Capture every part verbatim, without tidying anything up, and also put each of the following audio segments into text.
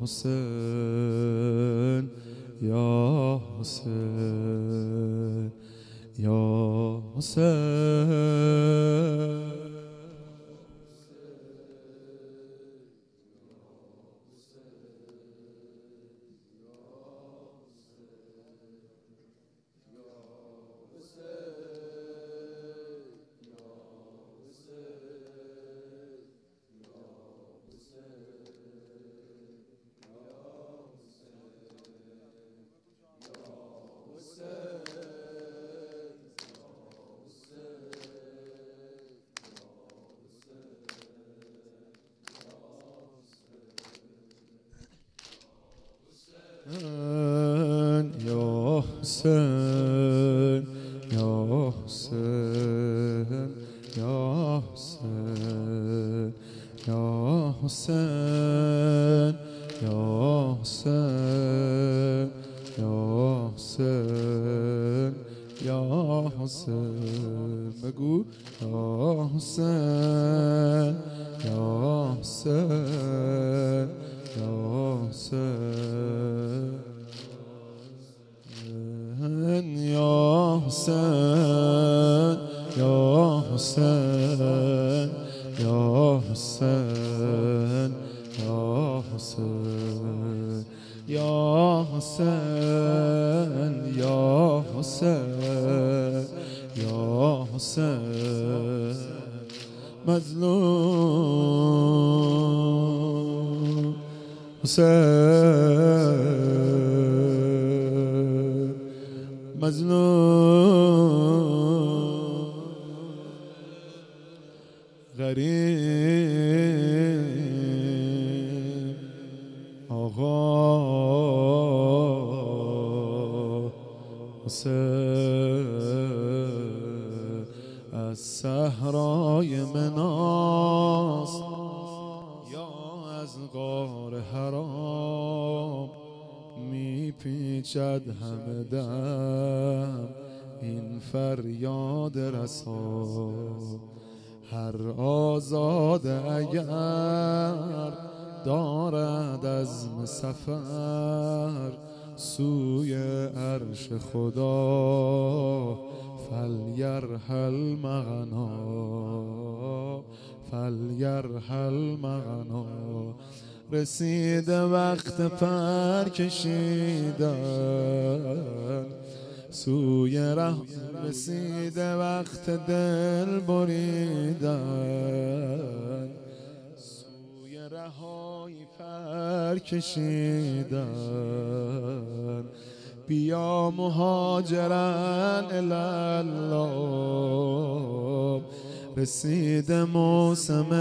حسین یا حسین یا حسین. یا حسین یا حسین یا حسین یا حسین یا حسین یا حسین یا حسین بگو یا حسین یا حسین یا حسین یا حسین یا حسین یا حسین یا حسین یا حسین یا حسین یا حسین مظلوم حسین مظلوم غریب آقا حسین از صحرای مناست یا از غار حرام میپیچد همه دم این فریاد رسا. هر آزاده اگر دارد عزم سفر سوی عرش خدا فلیرحل مغنا فلیرحل مغنا. رسیده وقت پر کشیدن سوی ره، رسیده وقت دل بریدن سوی رهایی پر کشیدن. بیا مهاجرن الالله رسیده موسم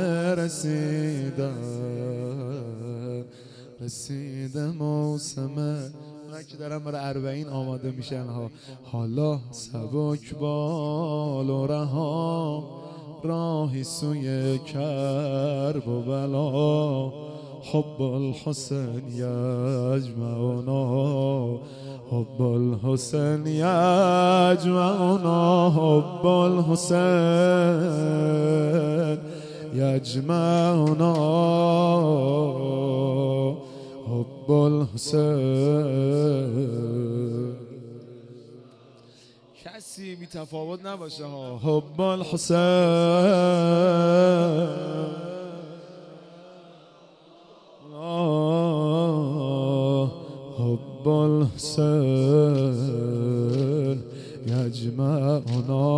رسیدن رسیده موسم. اونایی که دارن برای اربعین آماده میشن ها. حالا سبک بال و رها راهی سوی کرب و بلا. حب الحسین یجمعنا حب الحسین یجمعنا حب الحسین یجمعنا حب الحسین. کسی بی تفاوت نباشه ها. حب الحسین حب الحسین یجمعنا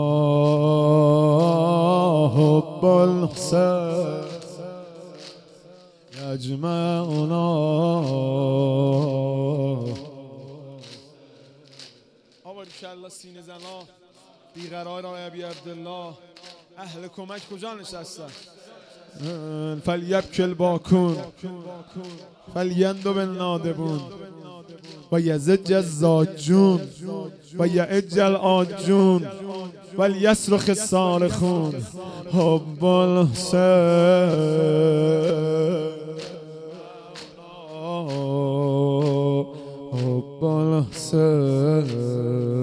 حب الحسین یجمعنا. آقا انشالله سینه زنا بیقرار آقای ابی عبدالله اهل کمک کجا نشستن؟ فلیبکی الباکون فلیندو بالنادبون و یزج الزاجون و یعج العاجون و لیصرخ الصارخون. حب الحسین حب الحسین.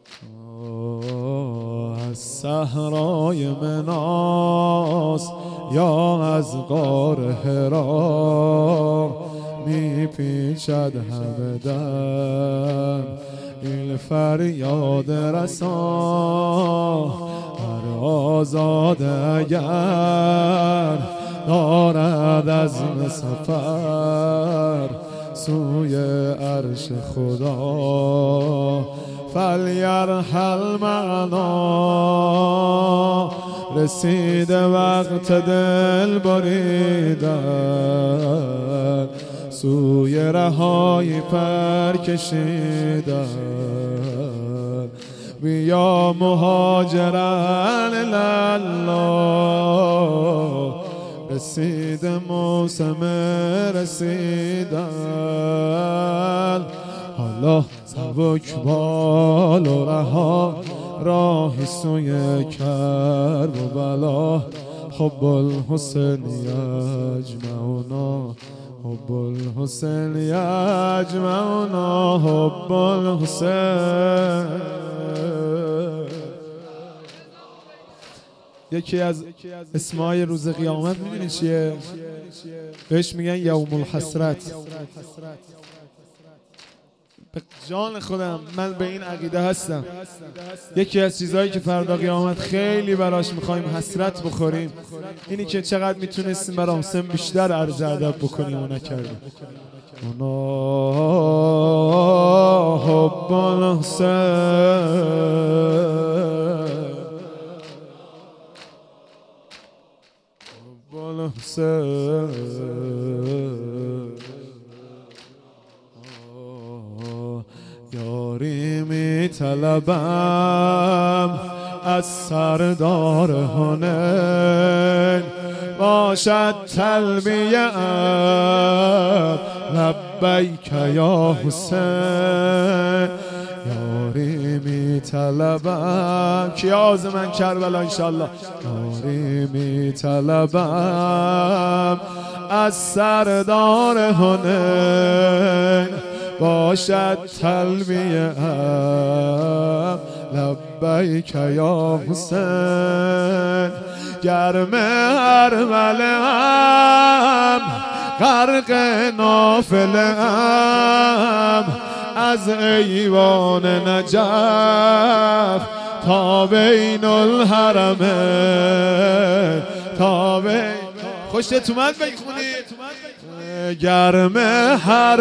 صحرای مناس یا از غار حرا میپیچد همه دم این فریاد رسا هر آزاده اگر دارد عزم سفر سوی عرش خدا فلیرحل معنا رسید وقت دل بریدن سوی رهایی پر کشیدن بیا مهاجران الله رسید موسم رسیدن حالا سبک بال و رها راهی سوی کرب و بلا حب الحسین یجمعنا حب الحسین یجمعنا حب الحسین. یکی از اسمای روز قیامت میدونی چیه؟ بهش میگن یوم الحسرت. به جان خودم من به این عقیده هستم یکی از چیزهایی که فردا قیامت خیلی براش میخوایم حسرت بخوریم اینی که چقدر میتونستیم برای حسین بیشتر عرض ادب بکنیم و نکردیم. اونا حب الحسین حب الحسین یاری می طلبم از سردار هنین باشد تلبیه ام لبیک یا حسین یاری می طلبم کی آز من کربلا انشالله یاری می طلبم از سردار هنین باشد تلبیه ام لبیک یا حسین گرم ارمله ام غرق نافله ام از ایوان نجف تا بین الحرمین تا بین خوشت اومد بخونی گرم هر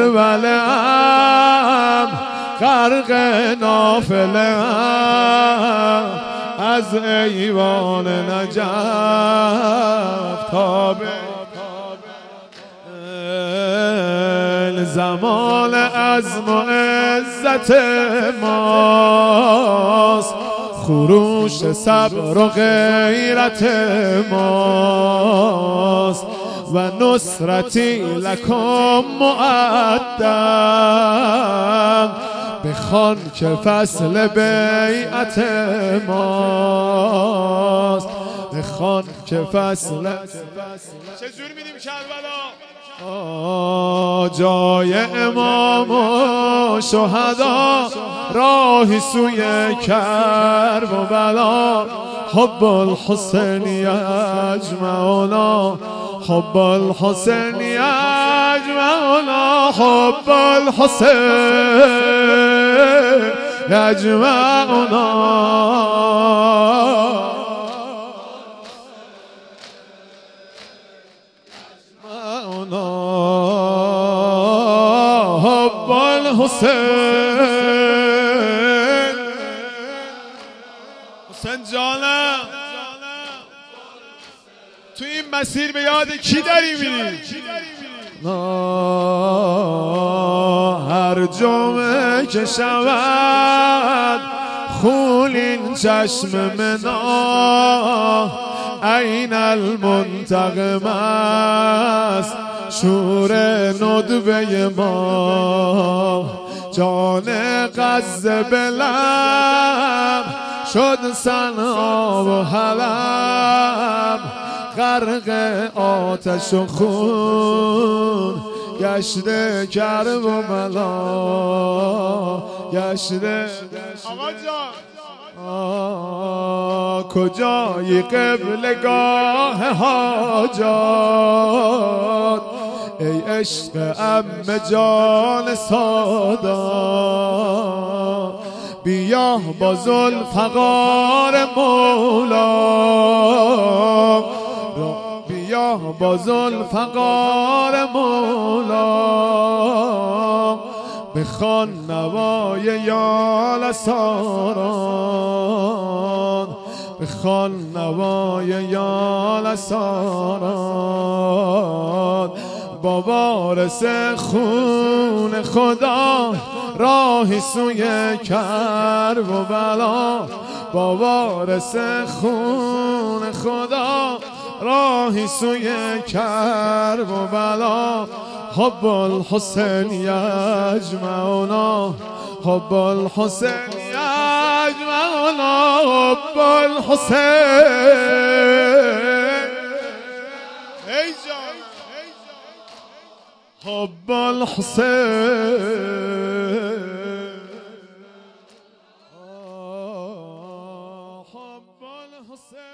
ولم غرق نافله ام از ایوان نجف تا به زمان عزم و عزت ماست خروش صبر و غیرت ماست و نصرتی لکم معدم بخوان که فصل بیعت ماست بخوان که فصل چجور میدیم کربلا جای امام و شهدا راهی سوی کرب و بلا حب الحسین یجمعنا حب الحسین یجمعنا حب الحسین یجمعنا حب الحسین حسین جانم تو این مسیر به یاد کی داری میری؟ هر جمعه که شود خونین چشم منا این المنتقم است شور ندبه ما جان غزه بلم شد صنعا و حلم غرق آتش و خون گشته کرب و ملا گشته آقا جان کجایی قبلگاه حاجات ای عشق عم جان سادات بیا با ذوالفقار مولا بیا با ذوالفقار مولا بخوان نوای یال ساران بخوان نوای یال ساران با وارث خون خدا راهی سوی کرب و بلا با وارث خون خدا راهی سوی کرب و بلا حب الحسین یجمعنا حب الحسین یجمعنا حب الحسین ای جان حب الحسین حب الحسین